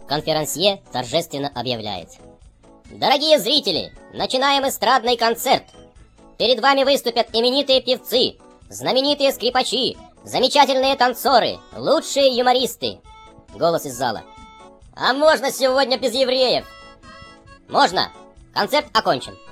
Конферансье торжественно объявляет: дорогие зрители, начинаем эстрадный концерт. Перед вами выступят именитые певцы, знаменитые скрипачи, замечательные танцоры, лучшие юмористы. Голос из зала: а можно сегодня без евреев? Можно. Концерт окончен.